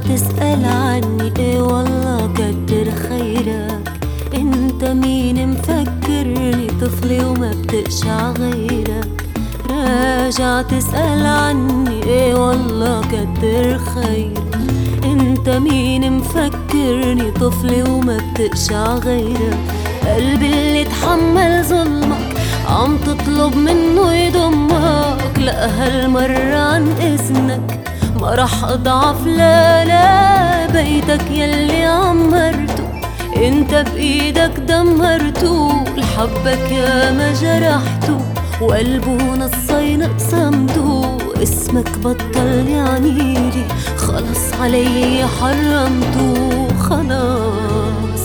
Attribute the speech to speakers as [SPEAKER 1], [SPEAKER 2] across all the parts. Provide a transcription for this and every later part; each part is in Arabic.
[SPEAKER 1] تسأل عني، ايه والله كتر خيرك. انت مين مفكرني طفلي وما بتقشع غيرك؟ راجع تسأل عني، ايه والله كتر خيرك. انت مين مفكرني طفلي وما بتقشع غيرك؟ قلبي اللي تحمل ظلمك عم تطلب منه يضمك، لا هالمرة عن إذنك ما رح أضعف، لا لا. بيتك يلي عمرته انت بإيدك دمرته، لحبك يا ما جرحته وقلبه نصين قسمته. اسمك بطل يعنيلي خلص علي حرمته، خلاص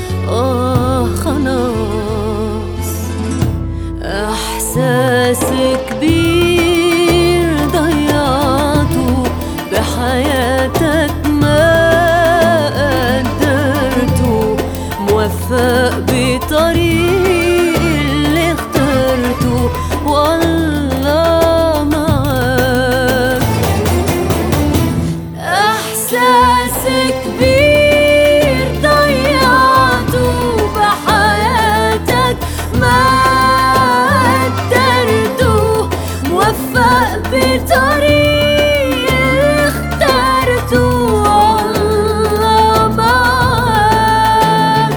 [SPEAKER 1] خلاص. احساس كبير ضيعته بحياتك ما قدرته، موفق بطريق اللي اخترته والله معاك. احساس كبير ضيعته بحياتك ما قدرته، موفق بطريق اخترته والله معاك.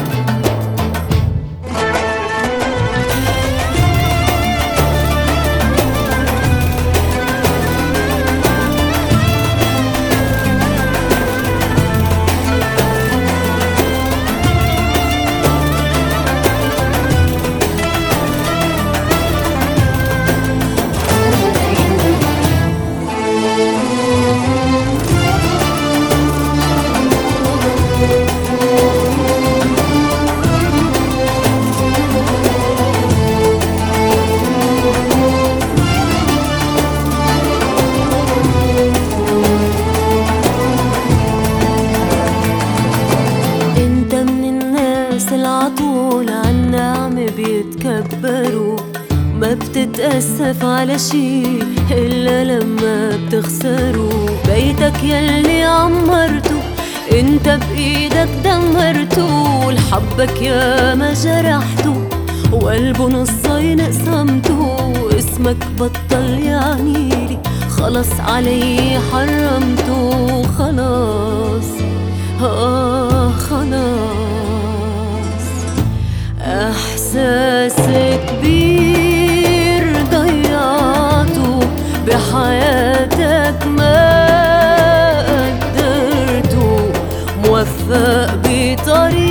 [SPEAKER 1] العطول عالنعم بيتكبروا، ما بتتأسف على شي إلا لما بتخسروا. بيتك يلي عمرته انت بإيدك دمرته، لحبك يا ما جرحته وقلبه نصين قسمته. اسمك بطل يعنيلي خلص علي حرمته، خلاص خلاص. احساس كبير ضيعته بحياتك ما قدرته، موفق بطريق